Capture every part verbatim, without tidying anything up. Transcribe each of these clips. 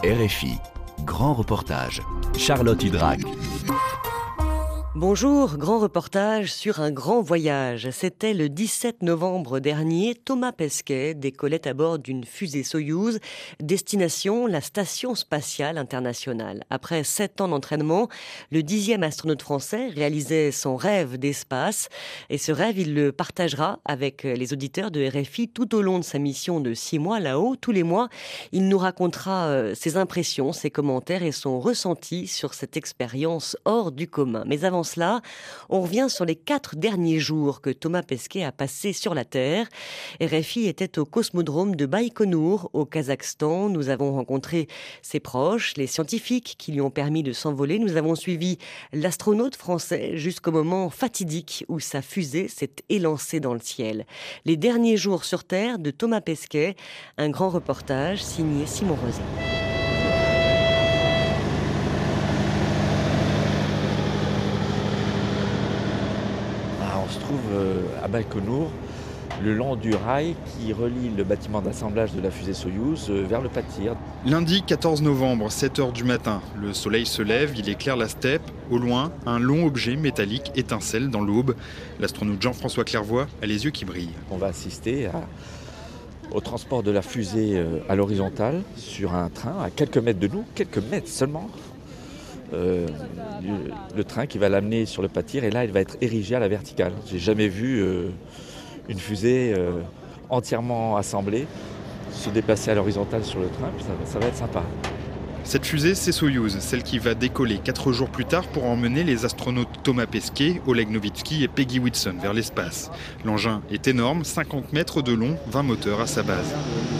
R F I, grand reportage, Charlotte Hydrac. Bonjour, grand reportage sur un grand voyage. C'était le dix-sept novembre dernier. Thomas Pesquet décollait à bord d'une fusée Soyouz, destination la Station spatiale internationale. Après sept ans d'entraînement, le dixième astronaute français réalisait son rêve d'espace. Et ce rêve, il le partagera avec les auditeurs de R F I tout au long de sa mission de six mois là-haut. Tous les mois, il nous racontera ses impressions, ses commentaires et son ressenti sur cette expérience hors du commun. Mais avant cela, on revient sur les quatre derniers jours que Thomas Pesquet a passés sur la Terre. R F I était au cosmodrome de Baïkonour, au Kazakhstan. Nous avons rencontré ses proches, les scientifiques qui lui ont permis de s'envoler. Nous avons suivi l'astronaute français jusqu'au moment fatidique où sa fusée s'est élancée dans le ciel. Les derniers jours sur Terre de Thomas Pesquet, un grand reportage signé Simon Rosé. On se trouve à Baïkonour, le long du rail qui relie le bâtiment d'assemblage de la fusée Soyouz vers le Patir. Lundi quatorze novembre, sept heures du matin. Le soleil se lève, il éclaire la steppe. Au loin, un long objet métallique étincelle dans l'aube. L'astronaute Jean-François Clairvoy a les yeux qui brillent. On va assister à, au transport de la fusée à l'horizontale sur un train à quelques mètres de nous, quelques mètres seulement. Euh, le, le train qui va l'amener sur le Patir et là il va être érigé à la verticale. J'ai jamais vu euh, une fusée euh, entièrement assemblée se déplacer à l'horizontale sur le train, ça, ça va être sympa. Cette fusée, c'est Soyouz, celle qui va décoller quatre jours plus tard pour emmener les astronautes Thomas Pesquet, Oleg Novitsky et Peggy Whitson vers l'espace. L'engin est énorme, cinquante mètres de long, vingt moteurs à sa base.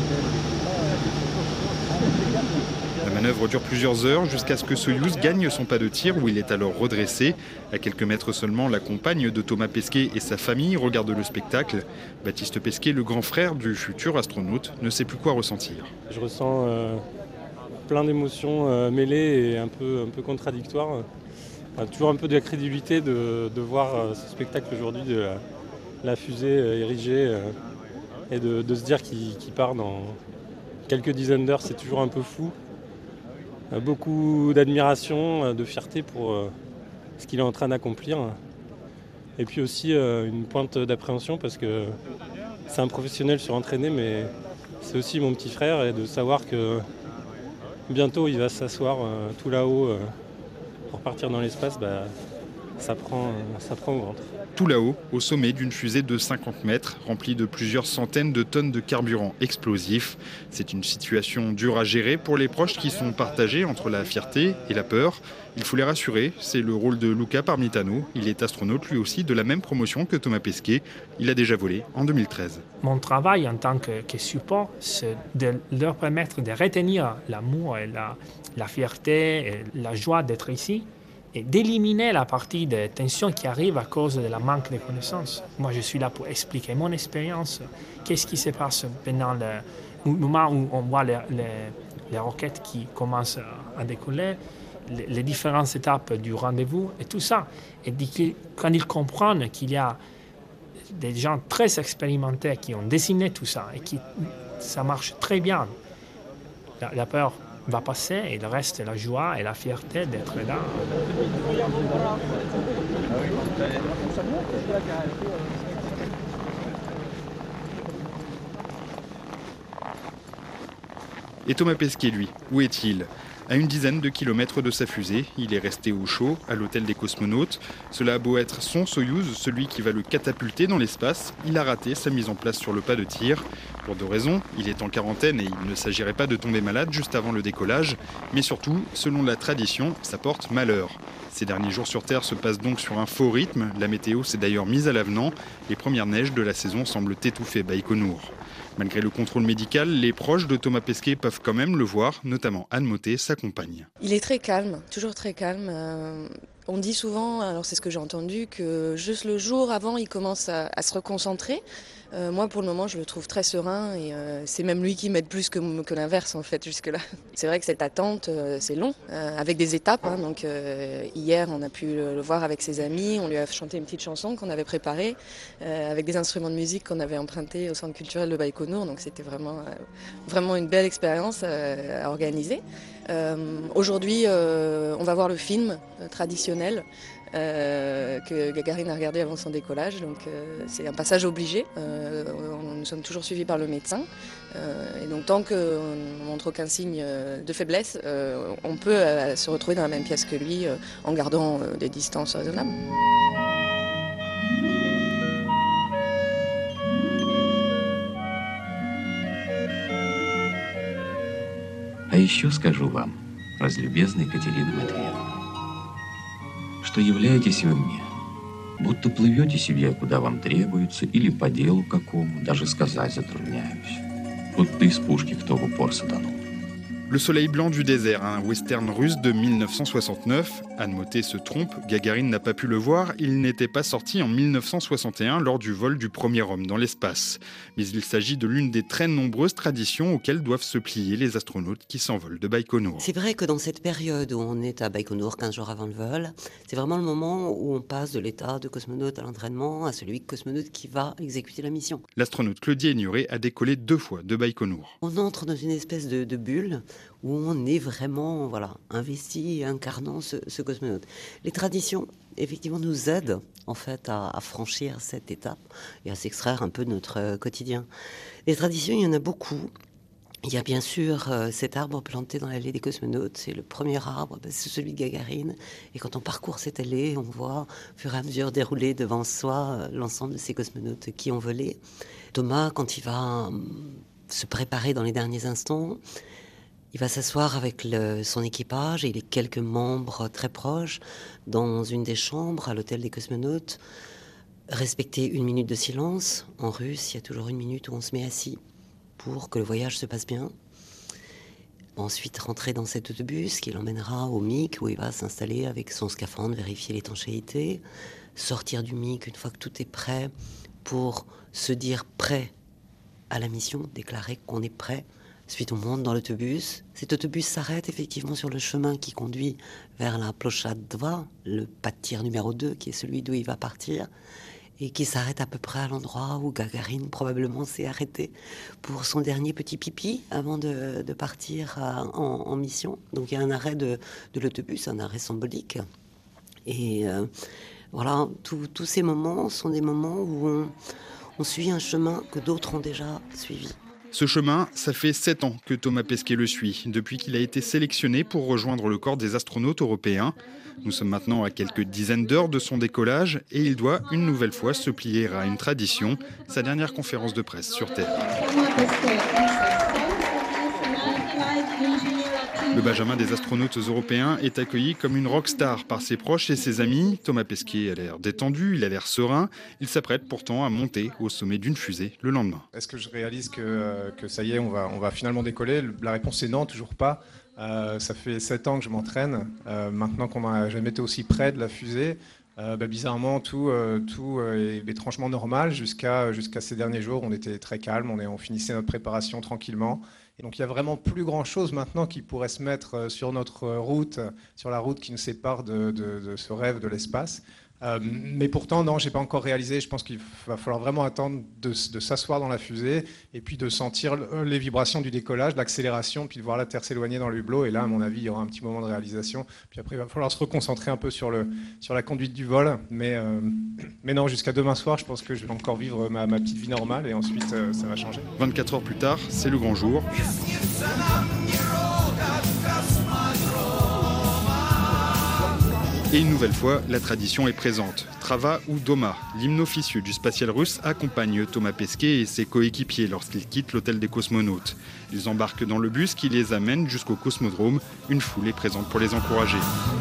La manœuvre dure plusieurs heures jusqu'à ce que Soyouz gagne son pas de tir où il est alors redressé. À quelques mètres seulement, la compagne de Thomas Pesquet et sa famille regardent le spectacle. Baptiste Pesquet, le grand frère du futur astronaute, ne sait plus quoi ressentir. Je ressens euh, plein d'émotions euh, mêlées et un peu, un peu contradictoires. Euh, toujours un peu de la crédulité de, de voir euh, ce spectacle aujourd'hui de la, la fusée euh, érigée euh, et de, de se dire qu'il, qu'il part dans quelques dizaines d'heures, c'est toujours un peu fou. Beaucoup d'admiration, de fierté pour ce qu'il est en train d'accomplir. Et puis aussi une pointe d'appréhension parce que c'est un professionnel surentraîné, mais c'est aussi mon petit frère. Et de savoir que bientôt il va s'asseoir tout là-haut pour partir dans l'espace, bah, ça prend, ça prend au ventre. Tout là-haut, au sommet d'une fusée de cinquante mètres, remplie de plusieurs centaines de tonnes de carburant explosif. C'est une situation dure à gérer pour les proches qui sont partagés entre la fierté et la peur. Il faut les rassurer, c'est le rôle de Luca Parmitano. Il est astronaute lui aussi de la même promotion que Thomas Pesquet. Il a déjà volé en deux mille treize. Mon travail en tant que, que support, c'est de leur permettre de retenir l'amour et la, la fierté et la joie d'être ici, et d'éliminer la partie de tension qui arrive à cause de la manque de connaissances. Moi, je suis là pour expliquer mon expérience. Qu'est-ce qui se passe pendant le moment où on voit les, les, les roquettes qui commencent à décoller, les, les différentes étapes du rendez-vous et tout ça. Et quand ils comprennent qu'il y a des gens très expérimentés qui ont dessiné tout ça et que ça marche très bien, la, la peur va passer et il reste la joie et la fierté d'être là. Et Thomas Pesquet, lui, où est-il ? À une dizaine de kilomètres de sa fusée, il est resté au chaud, à l'hôtel des cosmonautes. Cela a beau être son Soyouz, celui qui va le catapulter dans l'espace, il a raté sa mise en place sur le pas de tir. Pour deux raisons, il est en quarantaine et il ne s'agirait pas de tomber malade juste avant le décollage. Mais surtout, selon la tradition, ça porte malheur. Ces derniers jours sur Terre se passent donc sur un faux rythme. La météo s'est d'ailleurs mise à l'avenant. Les premières neiges de la saison semblent étouffer Baïkonour. Malgré le contrôle médical, les proches de Thomas Pesquet peuvent quand même le voir, notamment Anne Motet, sa compagne. Il est très calme, toujours très calme. Euh, on dit souvent, alors c'est ce que j'ai entendu, que juste le jour avant, il commence à, à se reconcentrer. Euh, moi, pour le moment, je le trouve très serein et euh, c'est même lui qui m'aide plus que, que l'inverse, en fait, jusque-là. C'est vrai que cette attente, euh, c'est long, euh, avec des étapes. Hein, donc, euh, hier, on a pu le, le voir avec ses amis. On lui a chanté une petite chanson qu'on avait préparée euh, avec des instruments de musique qu'on avait empruntés au Centre culturel de Baïkonour. Donc, c'était vraiment, euh, vraiment une belle expérience euh, à organiser. Euh, aujourd'hui, euh, on va voir le film euh, traditionnel euh, que Gagarine a regardé avant son décollage. Donc, euh, c'est un passage obligé. Euh, on, nous sommes toujours suivis par le médecin. Euh, et donc, tant qu'on ne montre aucun signe de faiblesse, euh, on peut euh, se retrouver dans la même pièce que lui euh, en gardant euh, des distances raisonnables. А еще скажу вам, разлюбезная Екатерина Матвеевна, что являетесь вы мне, будто плывете себе, куда вам требуется, или по делу какому, даже сказать затрудняюсь. Будто из пушки кто в упор саданул. Le soleil blanc du désert, un western russe de mille neuf cent soixante-neuf. Anne Mottet se trompe, Gagarine n'a pas pu le voir, il n'était pas sorti en mille neuf cent soixante et un lors du vol du premier homme dans l'espace. Mais il s'agit de l'une des très nombreuses traditions auxquelles doivent se plier les astronautes qui s'envolent de Baïkonour. C'est vrai que dans cette période où on est à Baïkonour, quinze jours avant le vol, c'est vraiment le moment où on passe de l'état de cosmonaute à l'entraînement à celui de cosmonaute qui va exécuter la mission. L'astronaute Claudie Aignuré a décollé deux fois de Baïkonour. On entre dans une espèce de, de bulle où on est vraiment voilà, investi et incarnant ce, ce cosmonaute. Les traditions, effectivement, nous aident en fait à, à franchir cette étape et à s'extraire un peu de notre quotidien. Les traditions, il y en a beaucoup. Il y a bien sûr euh, cet arbre planté dans l'allée des cosmonautes. C'est le premier arbre, ben, c'est celui de Gagarine. Et quand on parcourt cette allée, on voit au fur et à mesure dérouler devant soi euh, l'ensemble de ces cosmonautes qui ont volé. Thomas, quand il va euh, se préparer dans les derniers instants, il va s'asseoir avec le, son équipage et les quelques membres très proches dans une des chambres à l'hôtel des cosmonautes. Respecter une minute de silence. En russe, il y a toujours une minute où on se met assis pour que le voyage se passe bien. Ensuite, rentrer dans cet autobus qui l'emmènera au M I C où il va s'installer avec son scaphandre, vérifier l'étanchéité. Sortir du M I C une fois que tout est prêt pour se dire prêt à la mission, déclarer qu'on est prêt. Ensuite, on monte dans l'autobus. Cet autobus s'arrête effectivement sur le chemin qui conduit vers la Plochad Dva, le pas de tir numéro deux, qui est celui d'où il va partir, et qui s'arrête à peu près à l'endroit où Gagarine probablement s'est arrêtée pour son dernier petit pipi avant de, de partir à, en, en mission. Donc il y a un arrêt de, de l'autobus, un arrêt symbolique. Et euh, voilà, tous ces moments sont des moments où on, on suit un chemin que d'autres ont déjà suivi. Ce chemin, ça fait sept ans que Thomas Pesquet le suit, depuis qu'il a été sélectionné pour rejoindre le corps des astronautes européens. Nous sommes maintenant à quelques dizaines d'heures de son décollage et il doit une nouvelle fois se plier à une tradition, sa dernière conférence de presse sur Terre. Le Benjamin des astronautes européens est accueilli comme une rockstar par ses proches et ses amis. Thomas Pesquet a l'air détendu, il a l'air serein. Il s'apprête pourtant à monter au sommet d'une fusée le lendemain. Est-ce que je réalise que, que ça y est, on va, on va finalement décoller ? La réponse est non, toujours pas. Euh, ça fait sept ans que je m'entraîne. Euh, maintenant qu'on n'a jamais été aussi près de la fusée, euh, bah, bizarrement, tout, euh, tout est étrangement normal. Jusqu'à, jusqu'à ces derniers jours, on était très calme, on, est, on finissait notre préparation tranquillement. Et donc il n'y a vraiment plus grand-chose maintenant qui pourrait se mettre sur notre route, sur la route qui nous sépare de, de, de ce rêve de l'espace. Euh, mais pourtant, non, je n'ai pas encore réalisé. Je pense qu'il va falloir vraiment attendre de, de s'asseoir dans la fusée et puis de sentir les vibrations du décollage, l'accélération, puis de voir la Terre s'éloigner dans le hublot. Et là, à mon avis, il y aura un petit moment de réalisation. Puis après, il va falloir se reconcentrer un peu sur, le, sur la conduite du vol. Mais, euh, mais non, jusqu'à demain soir, je pense que je vais encore vivre ma, ma petite vie normale et ensuite, euh, ça va changer. vingt-quatre heures plus tard, c'est le grand jour. Et une nouvelle fois, la tradition est présente. Trava ou Doma, l'hymne officieux du spatial russe, accompagne Thomas Pesquet et ses coéquipiers lorsqu'ils quittent l'hôtel des cosmonautes. Ils embarquent dans le bus qui les amène jusqu'au cosmodrome. Une foule est présente pour les encourager.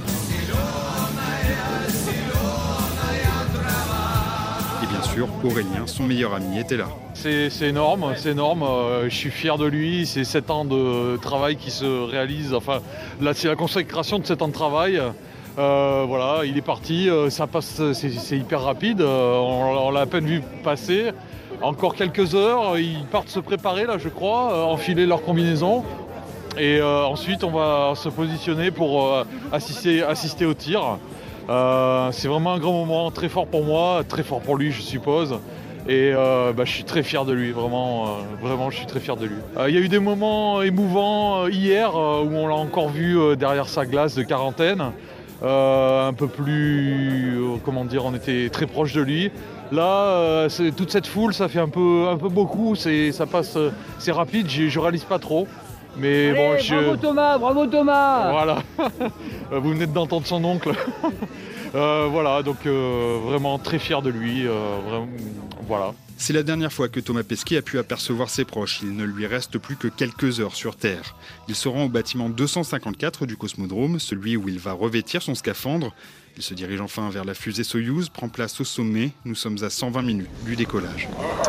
Et bien sûr, Aurélien, son meilleur ami, était là. C'est, c'est énorme, c'est énorme. Euh, je suis fier de lui. C'est sept ans de travail qui se réalisent. Enfin, là, c'est la consécration de sept ans de travail. Euh, voilà, il est parti, euh, ça passe, c'est, c'est hyper rapide, euh, on, on l'a à peine vu passer. encore quelques heures, ils partent se préparer là je crois, euh, enfiler leur combinaison. Et euh, ensuite on va se positionner pour euh, assister, assister au tir. Euh, c'est vraiment un grand moment, très fort pour moi, très fort pour lui je suppose. Et euh, bah, je suis très fier de lui, vraiment, euh, vraiment je suis très fier de lui. Il euh, y a eu des moments émouvants euh, hier euh, où on l'a encore vu euh, derrière sa glace de quarantaine. Euh, un peu plus, euh, comment dire, on était très proche de lui. Là, euh, c'est, toute cette foule, ça fait un peu, un peu beaucoup, c'est, ça passe, euh, c'est rapide, je, je réalise pas trop. Mais Allez, bon, je... bravo Thomas, bravo Thomas. Voilà, vous venez d'entendre son oncle. euh, voilà, donc euh, vraiment très fier de lui, euh, vraiment, voilà. C'est la dernière fois que Thomas Pesquet a pu apercevoir ses proches. Il ne lui reste plus que quelques heures sur Terre. Il se rend au bâtiment deux cent cinquante-quatre du Cosmodrome, celui où il va revêtir son scaphandre. Il se dirige enfin vers la fusée Soyouz, prend place au sommet. Nous sommes à cent vingt minutes du décollage.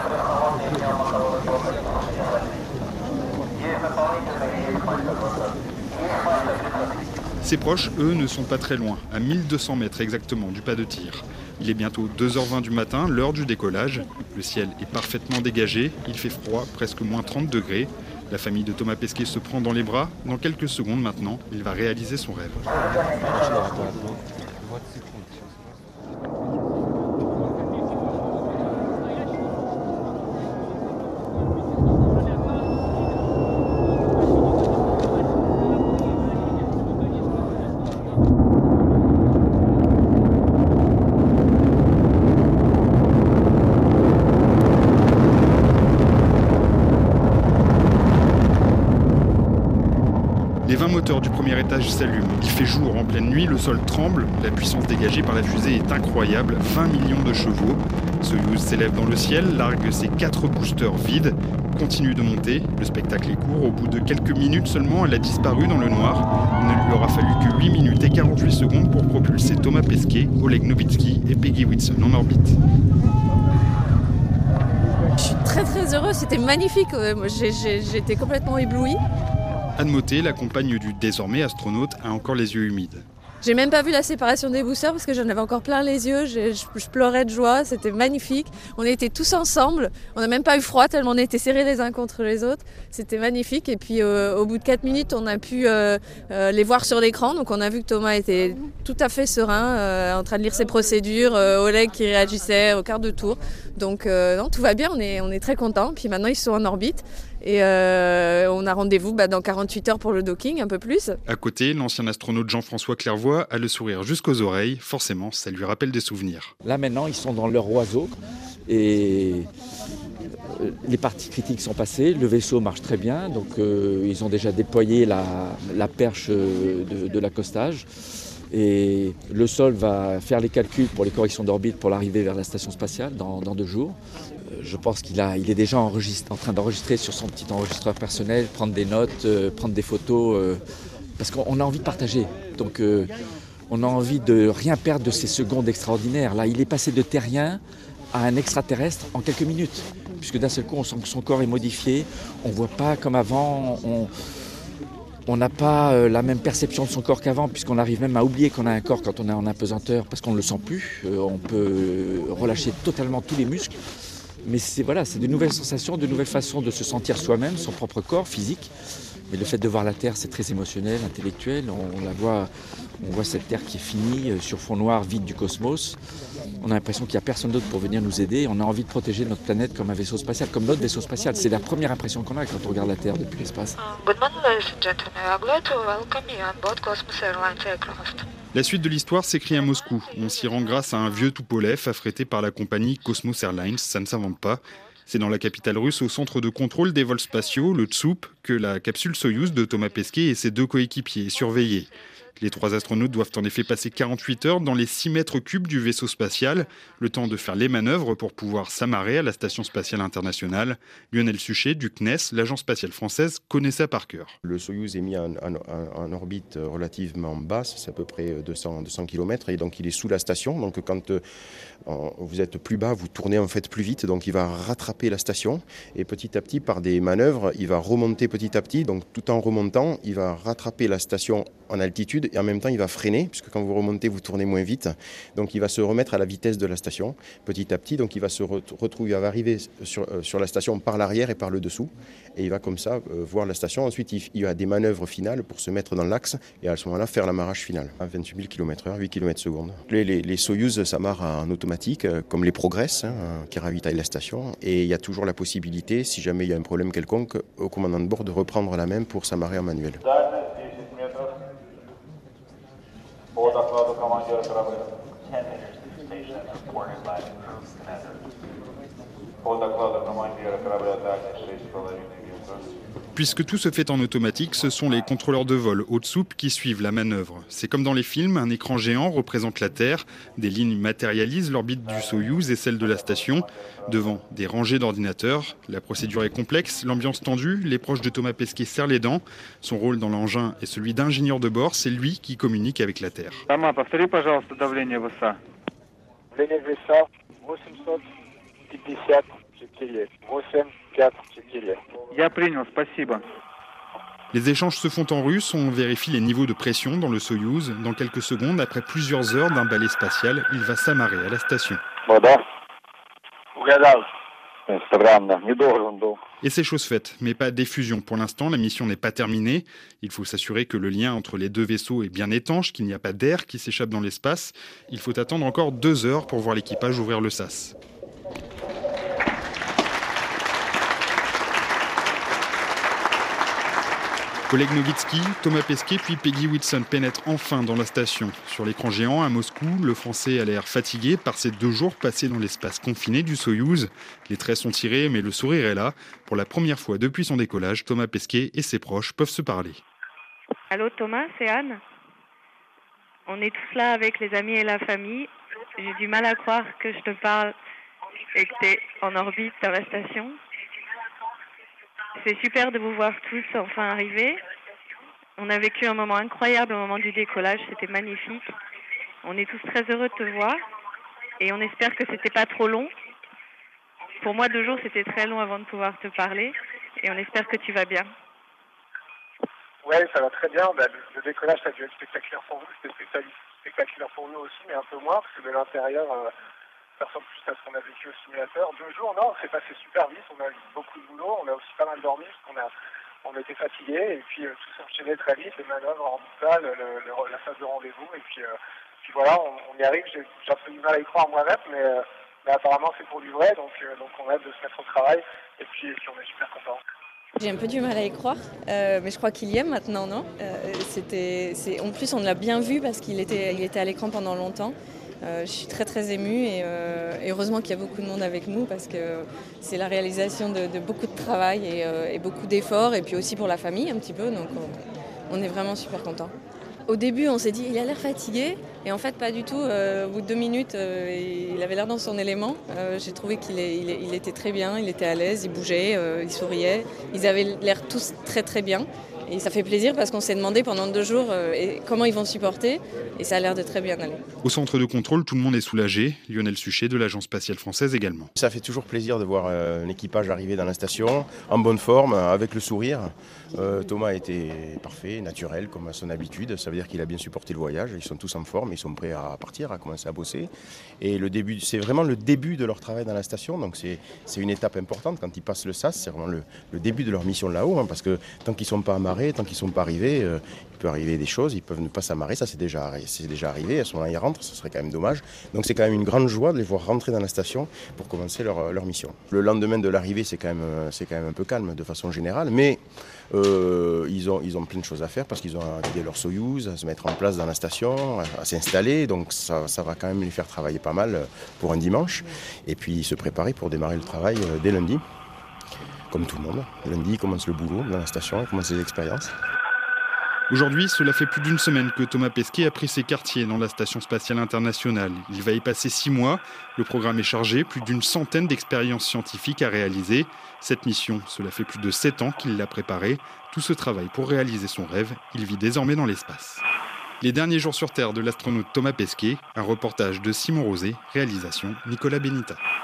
Ses proches, eux, ne sont pas très loin, à mille deux cents mètres exactement du pas de tir. Il est bientôt deux heures vingt du matin, l'heure du décollage. Le ciel est parfaitement dégagé, il fait froid, presque moins trente degrés. La famille de Thomas Pesquet se prend dans les bras. Dans quelques secondes maintenant, il va réaliser son rêve. Les vingt moteurs du premier étage s'allument. Il fait jour en pleine nuit, le sol tremble. La puissance dégagée par la fusée est incroyable, vingt millions de chevaux. Soyouz s'élève dans le ciel, largue ses quatre boosters vides, continue de monter. Le spectacle est court. Au bout de quelques minutes seulement, elle a disparu dans le noir. Il ne lui aura fallu que huit minutes et quarante-huit secondes pour propulser Thomas Pesquet, Oleg Novitsky et Peggy Whitson en orbite. Je suis très très heureuse, c'était magnifique. Moi, j'ai, j'ai, j'étais complètement éblouie. Anne Mottet, la compagne du désormais astronaute, a encore les yeux humides. J'ai même pas vu la séparation des boosters parce que j'en avais encore plein les yeux, je, je, je pleurais de joie, c'était magnifique. On était tous ensemble, on n'a même pas eu froid tellement on était serrés les uns contre les autres. C'était magnifique et puis euh, au bout de quatre minutes on a pu euh, euh, les voir sur l'écran. Donc on a vu que Thomas était tout à fait serein, euh, en train de lire ses procédures, euh, Oleg qui réagissait au quart de tour. Donc euh, non, tout va bien, on est, on est très contents. Puis maintenant ils sont en orbite. Et euh, on a rendez-vous bah, dans quarante-huit heures pour le docking, un peu plus. À côté, l'ancien astronaute Jean-François Clairvoy a le sourire jusqu'aux oreilles. Forcément, ça lui rappelle des souvenirs. Là maintenant, ils sont dans leur oiseau et les parties critiques sont passées. Le vaisseau marche très bien, donc euh, ils ont déjà déployé la, la perche de, de l'accostage. Et le sol va faire les calculs pour les corrections d'orbite pour l'arrivée vers la station spatiale dans, dans deux jours. Je pense qu'il a, il est déjà en train d'enregistrer sur son petit enregistreur personnel, prendre des notes, euh, prendre des photos, euh, parce qu'on a envie de partager. Donc euh, on a envie de rien perdre de ces secondes extraordinaires. Là, il est passé de terrien à un extraterrestre en quelques minutes, puisque d'un seul coup, on sent que son corps est modifié. On ne voit pas comme avant. On, On n'a pas la même perception de son corps qu'avant, puisqu'on arrive même à oublier qu'on a un corps quand on est en apesanteur, parce qu'on ne le sent plus. On peut relâcher totalement tous les muscles. Mais c'est, voilà, c'est de nouvelles sensations, de nouvelles façons de se sentir soi-même, son propre corps physique. Mais le fait de voir la Terre, c'est très émotionnel, intellectuel. On, on la voit, on voit cette Terre qui est finie, sur fond noir, vide du cosmos. On a l'impression qu'il n'y a personne d'autre pour venir nous aider. On a envie de protéger notre planète comme un vaisseau spatial, comme notre vaisseau spatial. C'est la première impression qu'on a quand on regarde la Terre depuis l'espace. Good morning, ladies and gentlemen. I'm glad to welcome you on board Cosmos Airlines aircraft. La suite de l'histoire s'écrit à Moscou. On s'y rend grâce à un vieux Tupolev affrété par la compagnie Cosmos Airlines. Ça ne s'invente pas. C'est dans la capitale russe, au centre de contrôle des vols spatiaux, le Tsup, que la capsule Soyouz de Thomas Pesquet et ses deux coéquipiers est surveillée. Les trois astronautes doivent en effet passer quarante-huit heures dans les six mètres cubes du vaisseau spatial, le temps de faire les manœuvres pour pouvoir s'amarrer à la Station spatiale internationale. Lionel Suchet, du C N E S, l'agence spatiale française, connaît ça par cœur. Le Soyouz est mis en, en, en orbite relativement basse, c'est à peu près deux cents kilomètres, et donc il est sous la station. Donc quand euh, vous êtes plus bas, vous tournez en fait plus vite, donc il va rattraper la station, et petit à petit, par des manœuvres, il va remonter petit à petit, donc tout en remontant, il va rattraper la station en altitude et en même temps il va freiner puisque quand vous remontez vous tournez moins vite, donc il va se remettre à la vitesse de la station petit à petit, donc il va se retrouver, il va arriver sur, euh, sur la station par l'arrière et par le dessous et il va comme ça euh, voir la station. Ensuite il, il y a des manœuvres finales pour se mettre dans l'axe et à ce moment-là faire l'amarrage final à vingt-huit mille kilomètres heure, huit kilomètres seconde. Les, les, les Soyouz s'amarrent en automatique euh, comme les Progress hein, qui ravitaillent la station et il y a toujours la possibilité, si jamais il y a un problème quelconque, au commandant de bord de reprendre la même pour s'amarrer en manuel. По докладу командира корабля. По докладу командира корабля дальность шесть с половиной метров. Puisque tout se fait en automatique, ce sont les contrôleurs de vol haute soupe qui suivent la manœuvre. C'est comme dans les films, un écran géant représente la Terre, des lignes matérialisent l'orbite du Soyouz et celle de la station, devant des rangées d'ordinateurs. La procédure est complexe, l'ambiance tendue, les proches de Thomas Pesquet serrent les dents. Son rôle dans l'engin est celui d'ingénieur de bord, c'est lui qui communique avec la Terre. Thomas, повтори, пожалуйста, давление вэ эс а. Давление вэ эс а восемьсот пятьдесят четыре, восемь quatre четыре. Я принял, спасибо. Les échanges se font en russe, on vérifie les niveaux de pression dans le Soyouz. Dans quelques secondes, après plusieurs heures d'un balai spatial, il va s'amarrer à la station. Et c'est chose faite, mais pas d'effusion. Pour l'instant, la mission n'est pas terminée. Il faut s'assurer que le lien entre les deux vaisseaux est bien étanche, qu'il n'y a pas d'air qui s'échappe dans l'espace. Il faut attendre encore deux heures pour voir l'équipage ouvrir le sas. Oleg Novitsky, Thomas Pesquet puis Peggy Whitson pénètrent enfin dans la station. Sur l'écran géant à Moscou, le Français a l'air fatigué par ces deux jours passés dans l'espace confiné du Soyouz. Les traits sont tirés, mais le sourire est là. Pour la première fois depuis son décollage, Thomas Pesquet et ses proches peuvent se parler. Allô Thomas, c'est Anne. On est tous là avec les amis et la famille. J'ai du mal à croire que je te parle et que tu es en orbite dans la station. C'est super de vous voir tous enfin arriver. On a vécu un moment incroyable au moment du décollage, c'était magnifique. On est tous très heureux de te voir et on espère que c'était pas trop long. Pour moi, deux jours, c'était très long avant de pouvoir te parler et on espère que tu vas bien. Oui, ça va très bien. Bah, le décollage, ça a dû être spectaculaire pour vous. C'était spectaculaire pour nous aussi, mais un peu moins, parce que de l'intérieur, euh, ça ressemble plus à ce qu'on a vécu au simulateur. Deux jours, non, c'est passé super vite. On a eu beaucoup de boulot. On a aussi pas mal dormi, parce qu'on a, on était fatigués. Et puis, euh, tout s'enchaînait très vite. Les manœuvres en salle, le, le, la phase de rendez-vous. Et puis, euh, puis voilà, on, on y arrive. J'ai, j'ai un peu du mal à y croire moi-même, mais, euh, mais apparemment, c'est pour du vrai. Donc, euh, donc on a hâte de se mettre au travail. Et puis, et puis on est super contents. J'ai un peu du mal à y croire, euh, mais je crois qu'il y est maintenant, non euh, c'était, c'est, En plus, on l'a bien vu parce qu'il était, il était à l'écran pendant longtemps. Euh, je suis très très émue et, euh, et heureusement qu'il y a beaucoup de monde avec nous parce que c'est la réalisation de, de beaucoup de travail et, euh, et beaucoup d'efforts et puis aussi pour la famille un petit peu, donc on, on est vraiment super contents. Au début, on s'est dit il a l'air fatigué et en fait pas du tout. Euh, au bout de deux minutes, euh, il avait l'air dans son élément. Euh, j'ai trouvé qu'il est, il, est, il était très bien, il était à l'aise, il bougeait, euh, il souriait. Ils avaient l'air tous très très bien. Et ça fait plaisir parce qu'on s'est demandé pendant deux jours euh, et comment ils vont supporter et ça a l'air de très bien aller. Au centre de contrôle, tout le monde est soulagé. Lionel Suchet de l'Agence spatiale française également. Ça fait toujours plaisir de voir euh, un équipage arriver dans la station en bonne forme, avec le sourire. Euh, Thomas était parfait, naturel comme à son habitude. Ça veut dire qu'il a bien supporté le voyage. Ils sont tous en forme, ils sont prêts à partir, à commencer à bosser. Et le début, c'est vraiment le début de leur travail dans la station. Donc c'est, c'est une étape importante quand ils passent le sas. C'est vraiment le, le début de leur mission là-haut, hein, parce que tant qu'ils ne sont pas amarrés, tant qu'ils ne sont pas arrivés, euh, il peut arriver des choses, ils peuvent ne pas s'amarrer, ça c'est déjà, c'est déjà arrivé, à ce moment-là ils rentrent, ce serait quand même dommage. Donc c'est quand même une grande joie de les voir rentrer dans la station pour commencer leur, leur mission. Le lendemain de l'arrivée c'est quand même, c'est quand même un peu calme de façon générale, mais euh, ils, ont, ils ont plein de choses à faire parce qu'ils ont à guider leur Soyouz, à se mettre en place dans la station, à, à s'installer, donc ça, ça va quand même les faire travailler pas mal pour un dimanche, et puis se préparer pour démarrer le travail dès lundi. Comme tout le monde, lundi commence le boulot dans la station, commence les expériences. Aujourd'hui, cela fait plus d'une semaine que Thomas Pesquet a pris ses quartiers dans la Station spatiale internationale. Il va y passer six mois. Le programme est chargé, plus d'une centaine d'expériences scientifiques à réaliser. Cette mission, cela fait plus de sept ans qu'il l'a préparée. Tout ce travail pour réaliser son rêve, il vit désormais dans l'espace. Les derniers jours sur Terre de l'astronaute Thomas Pesquet, un reportage de Simon Rosé, réalisation Nicolas Benita.